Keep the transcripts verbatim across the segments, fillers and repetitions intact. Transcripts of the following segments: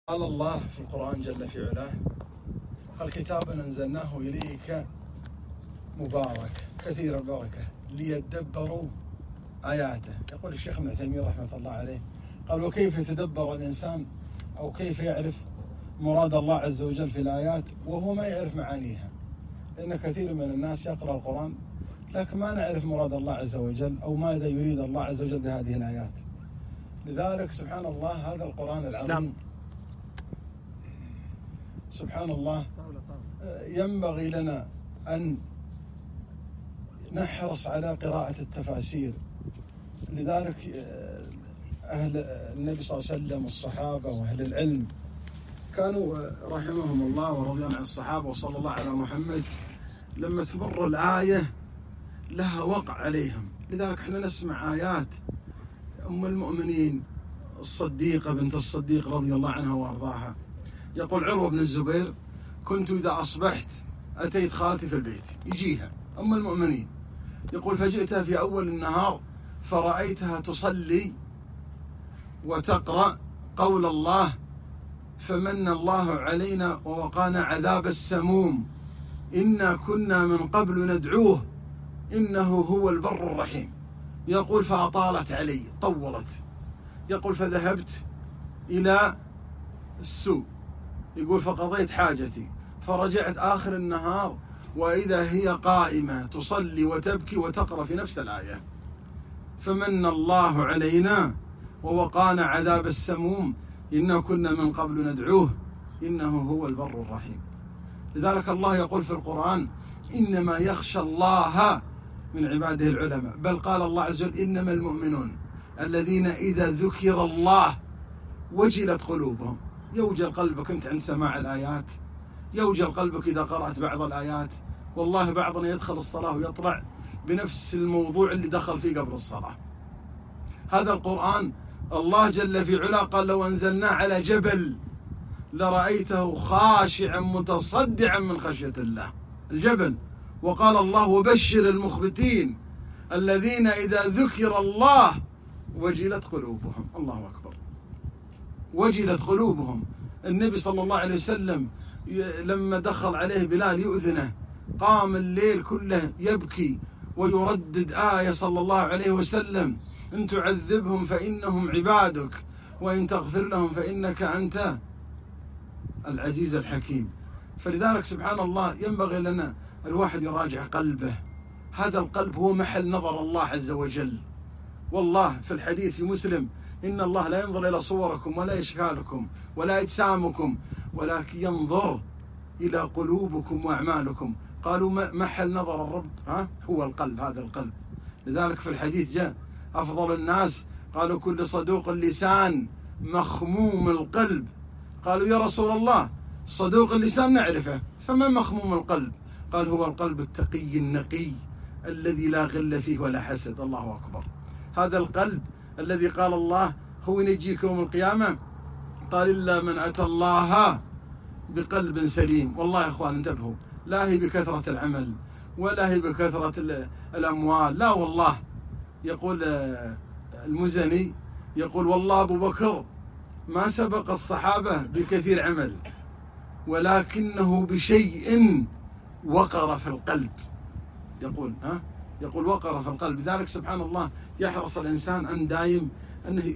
قال الله في القرآن جل في علاه: الكتاب أنزلناه إليك مبارك كثير البركة ليدبروا آياته. يقول الشيخ ابن تيمية رحمة الله عليه، قال: وكيف يتدبر الإنسان أو كيف يعرف مراد الله عز وجل في الآيات وهو ما يعرف معانيها؟ لأن كثير من الناس يقرأ القرآن لكن ما نعرف مراد الله عز وجل أو ماذا يريد الله عز وجل بهذه الآيات. لذلك سبحان الله هذا القرآن العظيم سبحان الله ينبغي لنا أن نحرص على قراءة التفاسير. لذلك أهل النبي صلى الله عليه وسلم والصحابة وأهل العلم كانوا رحمهم الله ورضي عن الصحابة وصلى الله على محمد لما تمر الآية لها وقع عليهم. لذلك احنا نسمع آيات أم المؤمنين الصديقة بنت الصديق رضي الله عنها وأرضاها، يقول عروة بن الزبير: كنت إذا أصبحت أتيت خالتي في البيت، يجيها أم المؤمنين، يقول: فجئتها في أول النهار فرأيتها تصلي وتقرأ قول الله: فمن الله علينا ووقانا عذاب السموم إنا كنا من قبل ندعوه إنه هو البر الرحيم. يقول: فأطالت علي، طولت. يقول: فذهبت إلى السوق، يقول: فقضيت حاجتي، فرجعت آخر النهار وإذا هي قائمة تصلي وتبكي وتقرأ في نفس الآية: فمن الله علينا ووقانا عذاب السموم إنا كنا من قبل ندعوه إنه هو البر الرحيم. لذلك الله يقول في القرآن: إنما يخشى الله من عباده العلماء. بل قال الله عز وجل: إنما المؤمنون الذين إذا ذكر الله وجلت قلوبهم. يوجل قلبك أنت عند سماع الآيات، يوجل قلبك إذا قرأت بعض الآيات. والله بعضنا يدخل الصلاة ويطلع بنفس الموضوع اللي دخل فيه قبل الصلاة. هذا القرآن الله جل في علا قال: لو أنزلنا على جبل لرأيته خاشعا متصدعا من خشية الله. الجبل. وقال الله: وبشر المخبتين الذين إذا ذكر الله وجلت قلوبهم. الله أكبر، وجلت قلوبهم. النبي صلى الله عليه وسلم لما دخل عليه بلال يؤذنه قام الليل كله يبكي ويردد آية صلى الله عليه وسلم: إن تعذبهم فإنهم عبادك وإن تغفر لهم فإنك أنت العزيز الحكيم. فلذلك سبحان الله ينبغي لنا الواحد يراجع قلبه. هذا القلب هو محل نظر الله عز وجل. والله في الحديث في مسلم: إن الله لا ينظر إلى صوركم ولا أشكالكم ولا أجسامكم ولكن ينظر إلى قلوبكم وأعمالكم. قالوا: محل نظر الرب ها هو القلب، هذا القلب. لذلك في الحديث جاء: أفضل الناس قالوا كل صدوق اللسان مخموم القلب. قالوا: يا رسول الله صدوق اللسان نعرفه، فما مخموم القلب؟ قال: هو القلب التقي النقي الذي لا غل فيه ولا حسد. الله أكبر. هذا القلب الذي قال الله: هو ينجيك يوم القيامة، قال: إلا من أتى الله بقلب سليم. والله يا إخوان انتبهوا، لا هي بكثرة العمل ولا هي بكثرة الأموال، لا والله. يقول المزني، يقول: والله أبو بكر ما سبق الصحابة بكثير عمل ولكنه بشيء وقر في القلب. يقول ها يقول وقر في القلب. لذلك سبحان الله يحرص الإنسان أن دايم أنه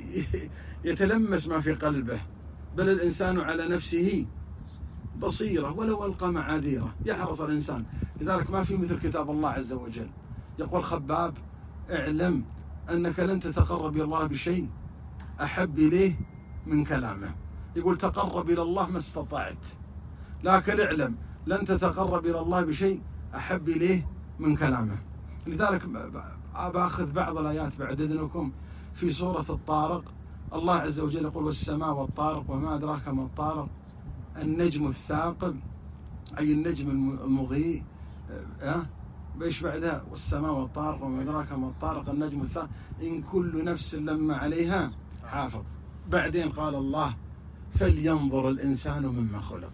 يتلمس ما في قلبه. بل الإنسان على نفسه بصيرة ولو ألقى معاذيره. يحرص الإنسان. لذلك ما في مثل كتاب الله عز وجل. يقول خباب: اعلم أنك لن تتقرب إلى الله بشيء أحب إليه من كلامه. يقول: تقرب إلى الله ما استطعت، لكن اعلم لن تتقرب إلى الله بشيء أحب إليه من كلامه. لذلك أخذ بعض الآيات بعد إذنكم في سورة الطارق. الله عز وجل يقول: والسماء والطارق وما أدراك ما الطارق النجم الثاقب، أي النجم المضيء. أه؟ بيش بعدها: والسماء والطارق وما أدراك ما الطارق النجم الثاقب إن كل نفس لما عليها حافظ. بعدين قال الله: فلينظر الإنسان مما خلق.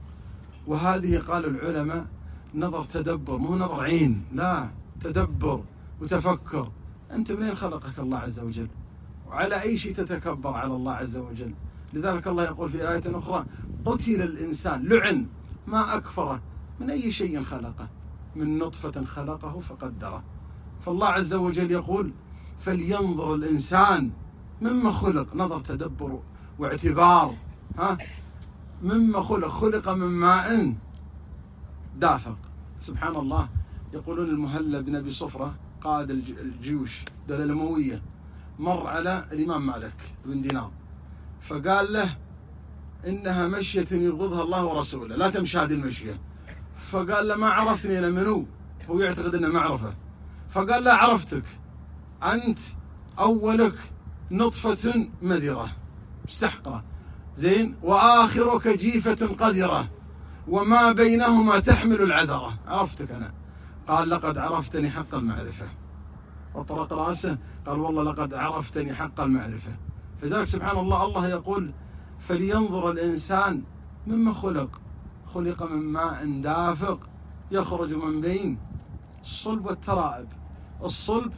وهذه قال العلماء نظر تدبر، مو نظر عين، لا، تدبر وتفكر. أنت منين خلقك الله عز وجل؟ وعلى أي شيء تتكبر على الله عز وجل؟ لذلك الله يقول في آية أخرى قتل الإنسان، لعن، ما أكفره، من أي شيء خلقه؟ من نطفة خلقه فقدره. فالله عز وجل يقول فلينظر الإنسان مما خلق، نظر تدبر واعتبار. ها مما خلق، خلق من ماء دافق. سبحان الله، يقولون المهلب بن أبي صفرة قائد الجيوش الدولة الأموية مر على الإمام مالك بن دينار فقال له إنها مشية يبغضها الله ورسوله، لا تمشي هذه المشية. فقال له ما عرفتني أنا منو؟ هو يعتقد أنه معرفة. فقال له عرفتك، أنت أولك نطفة مذرة مستحقرة، زين، وآخرك جيفة قذرة، وما بينهما تحمل العذرة. عرفتك أنا. قال لقد عرفتني حق المعرفة. وطرق رأسه قال والله لقد عرفتني حق المعرفة. فذلك سبحان الله، الله يقول فلينظر الإنسان مما خلق، خلق من ماء دافق يخرج من بين الصلب والترائب. الصلب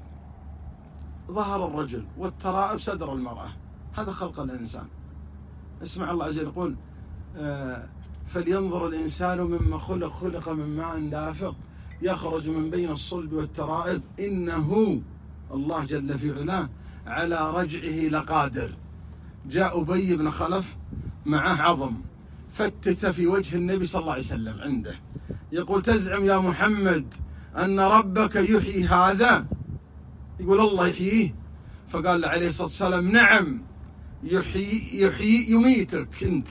ظهر الرجل والترائب صدر المرأة، هذا خلق الإنسان. اسمع الله عز وجل يقول آه فلينظر الإنسان مما خلق، خلق من ماء دافق يخرج من بين الصلب والترائب إنه الله جل في علاه على رجعه لقادر. جاء أبي بن خلف معه عظم فتت في وجه النبي صلى الله عليه وسلم عنده، يقول تزعم يا محمد أن ربك يحيي هذا؟ يقول الله يحييه. فقال له عليه الصلاة والسلام نعم، يحيي, يحيي يميتك أنت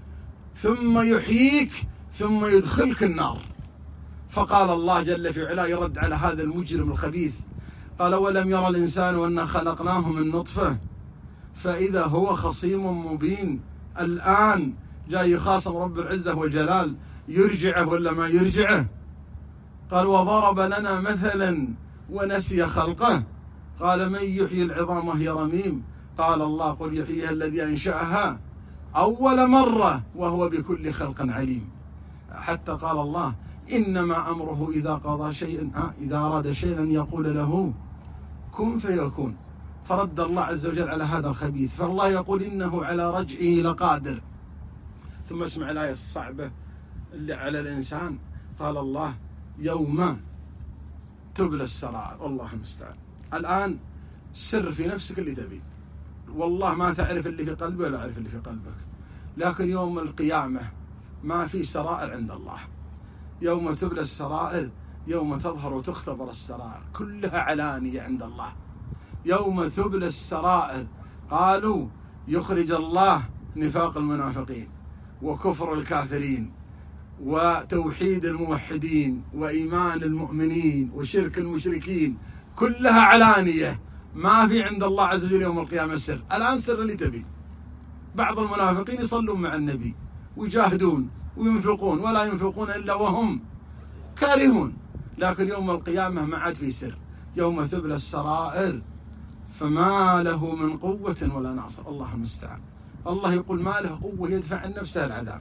ثم يحييك ثم يدخلك النار. فقال الله جل في علاه يرد على هذا المجرم الخبيث، قال ولم يرى الإنسان أن خلقناه من نطفة فإذا هو خصيم مبين. الآن جاي يخاصم رب العزة والجلال، يرجعه ولا ما يرجعه؟ قال وضرب لنا مثلا ونسي خلقه، قال من يحيي العظام وهي رميم؟ قال الله قل يحييها الذي أنشأها أول مرة وهو بكل خلق عليم. حتى قال الله إنما أمره إذا قضى شيئا، إذا أراد شيئا يقول له كن فيكون. فرد الله عز وجل على هذا الخبيث. فالله يقول إنه على رجعه لقادر. ثم اسمع الآية الصعبة اللي على الإنسان، قال الله يوم تبلى السرائر. والله المستعان. الآن سر في نفسك اللي تبي، والله ما تعرف اللي في قلبي ولا أعرف اللي في قلبك، لكن يوم القيامة ما في سرائر عند الله. يوم تبلى السرائر، يوم تظهر وتختبر السرائر، كلها علانية عند الله. يوم تبلى السرائر قالوا يخرج الله نفاق المنافقين وكفر الكافرين وتوحيد الموحدين وإيمان المؤمنين وشرك المشركين، كلها علانية، ما في عند الله عز وجل يوم القيامة سر. الآن سر اللي تبي. بعض المنافقين يصلون مع النبي ويجاهدون وينفقون ولا ينفقون إلا وهم كارهون، لكن يوم القيامة ما عاد في سر. يوم تبلى السرائر فما له من قوة ولا ناصر. الله المستعان. الله يقول ما له قوة يدفع عن نفسه العذاب،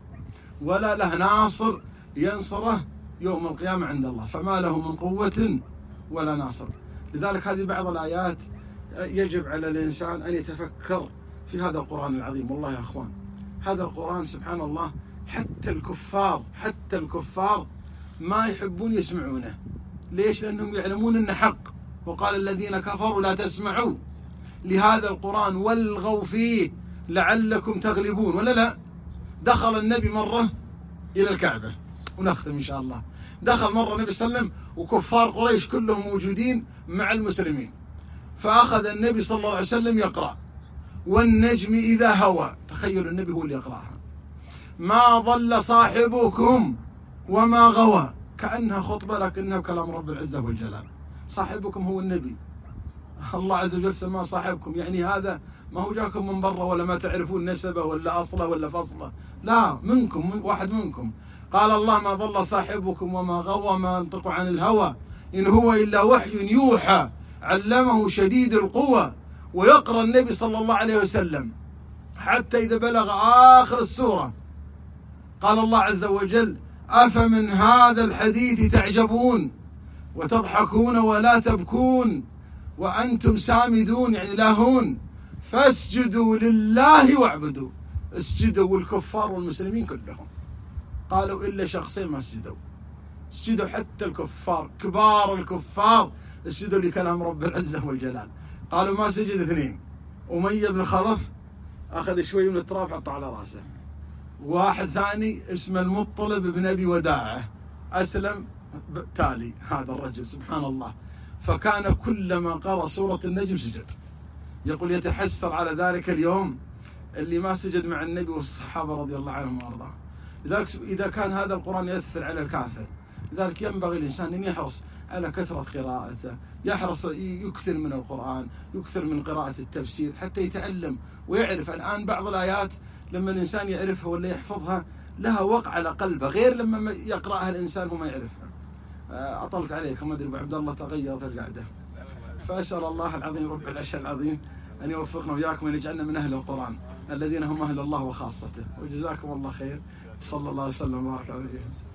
ولا له ناصر ينصره يوم القيامة عند الله، فما له من قوة ولا ناصر. لذلك هذه بعض الآيات يجب على الإنسان أن يتفكر في هذا القرآن العظيم. والله يا أخوان هذا القرآن سبحان الله حتى الكفار حتى الكفار ما يحبون يسمعونه. ليش؟ لأنهم يعلمون أنه حق. وقال الذين كفروا لا تسمعوا لهذا القرآن والغوا فيه لعلكم تغلبون. ولا لا؟ دخل النبي مرة إلى الكعبة، ونختم إن شاء الله. دخل مرة النبي صلى الله عليه وسلم وكفار قريش كلهم موجودين مع المسلمين، فأخذ النبي صلى الله عليه وسلم يقرأ والنجم إذا هوى. تخيل النبي هو اللي يقرأها. ما ضل صاحبكم وما غوى. كأنها خطبة لكنها كلام رب العزة والجلال. صاحبكم هو النبي، الله عز وجل سماه صاحبكم، يعني هذا ما هو جاكم من برا ولا ما تعرفون نسبه ولا أصله ولا فصله، لا، منكم، واحد منكم. قال الله ما ضل صاحبكم وما غوى ما ينطق عن الهوى إن هو إلا وحي يوحى علمه شديد القوى. ويقرأ النبي صلى الله عليه وسلم حتى إذا بلغ آخر السورة قال الله عز وجل أفمن هذا الحديث تعجبون وتضحكون ولا تبكون وأنتم سامدون، يعني لاهون. فاسجدوا لله واعبدوا. اسجدوا الكفار والمسلمين كلهم. قالوا إلا شخصين ما سجدوا، سجدوا حتى الكفار كبار الكفار اسجدوا لكلام رب العزة والجلال. قالوا ما سجد اثنين، أمية بن خلف أخذ شوي من التراب حطه على رأسه، واحد ثاني اسمه المطلب بن أبي وداعة أسلم تالي هذا الرجل سبحان الله. فكان كلما قرأ سورة النجم سجد. يقول يتحسر على ذلك اليوم اللي ما سجد مع النبي والصحابة رضي الله عنهم وارضاهم. لذلك إذا كان هذا القرآن يأثر على الكافر، لذلك ينبغي الإنسان أن يحرص على كثرة قراءته، يحرص يكثر من القرآن، يكثر من قراءة التفسير حتى يتعلم ويعرف. الآن بعض الآيات لما الإنسان يعرفها ولا يحفظها لها وقع على قلبه، غير لما يقرأها الإنسان وما يعرفها. أطلت عليكم، ما أدري أبو عبد الله تغيرت القعدة. فأسأل الله العظيم رب العرش العظيم أن يوفقنا وإياكم وأن يجعلنا من أهل القرآن الذين هم أهل الله وخاصته. وجزاكم الله خير. صلى الله وسلم وبارك على نبينا.